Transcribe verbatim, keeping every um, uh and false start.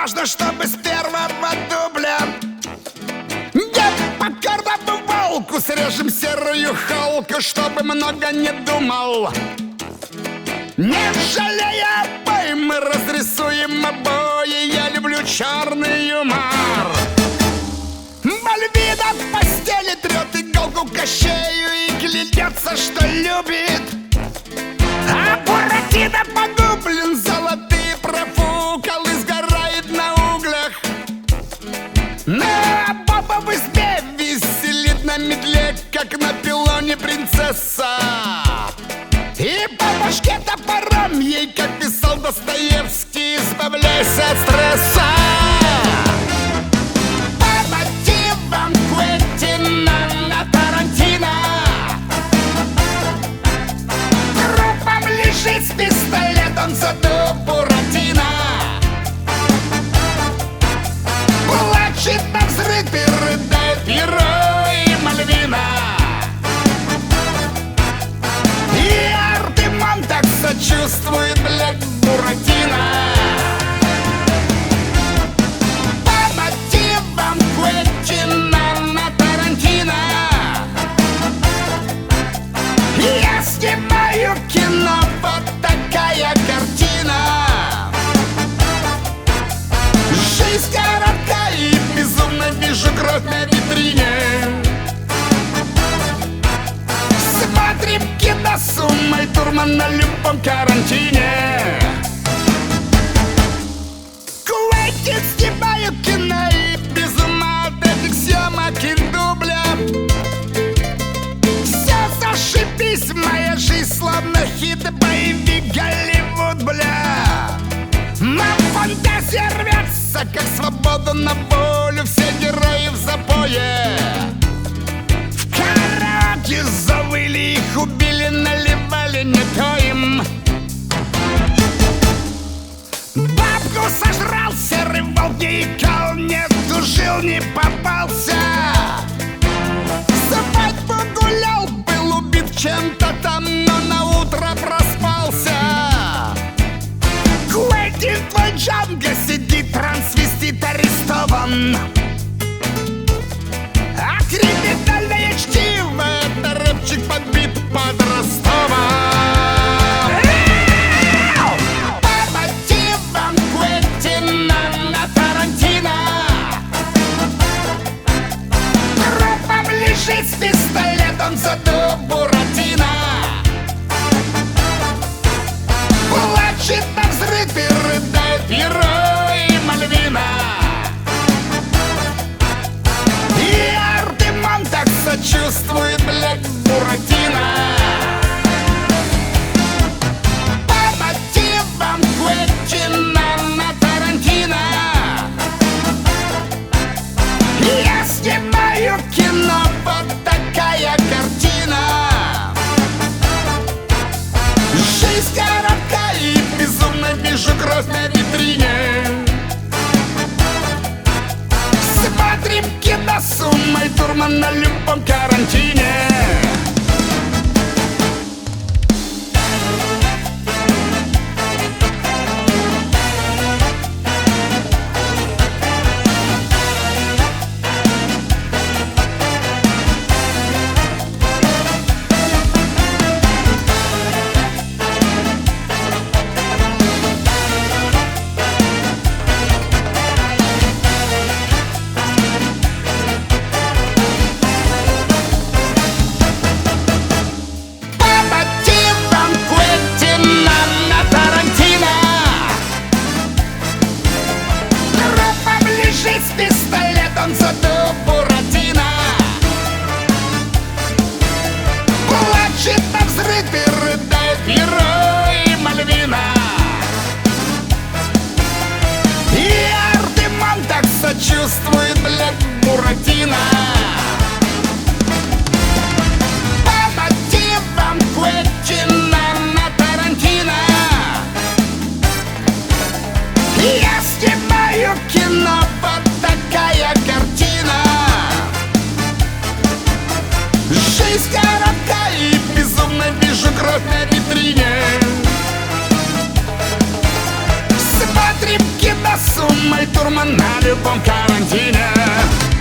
Важно, чтобы с первого дубля я покорному волку срежем серую холку, чтобы много не думал. Не жалея обои, мы разрисуем обои. Я люблю черный юмор. Мальвина в постели трет иголку Кощею и клянется, что любит. А Буратино погублен, золотые профукалы, сгорает на углях. На баба в избе веселит на медле, как на пилоне принцесса. И по башке топором ей, как писал Достоевский, избавляйся от стресса. По мотивам Квентина на Тарантино трупом лежит с пистолетом, зато Буратино плачет навзрыд и рыдает герой Мальвина. И Артемон так сочувствует, блядь, Буратино. По мотивам Квентина на Тарантино я снимаю кино, вот такая картина. Жизнь коротка и безумно вижу кровь на витрине. Смотрим кино с Умой Турман на любом карантине. Квентин, снимаю кино и без ума от этих съемок и дубля. Все зашибись, моя жизнь словно хит, боевик Голливуд, бля. Нам фантазия рвется, как свободу на волю. Все герои в запое. В караоке завыли, их убили, наливали не то им. Бабку сожрал серый волк, не икал, не тужил, не попался. Свадьбу гулял, был убит чем-то там, но на утро проспался. Квентин твой Джанго сидит, трансвестит арестован. А криминальное чтиво — это рэпчик подбит под Ростовом. По мотивам Квентина на Тарантино трупом лежит с пистолетом, зато Буратино плачет навзрыд и рыдает герой Мальвина. И Артемон так сочувствует, блядь, Буратино. По мотивам Квентина на Тарантино я снимаю кино, вот такая картина. Жизнь коротка и безумно вижу кровь на витрине. Смотрим кино с Умой Турман на любом карантине. С пистолетом, зато Буратино плачет навзрыд и рыдает герой Мальвина. И Артемон так сочувствует, блядь, Буратино. По мотивам Квентина на Тарантино я снимаю кино, вот такая картина. Жизнь коротка и безумно вижу кровь на витрине. Смотрим кино до суммы турма на любом карантине.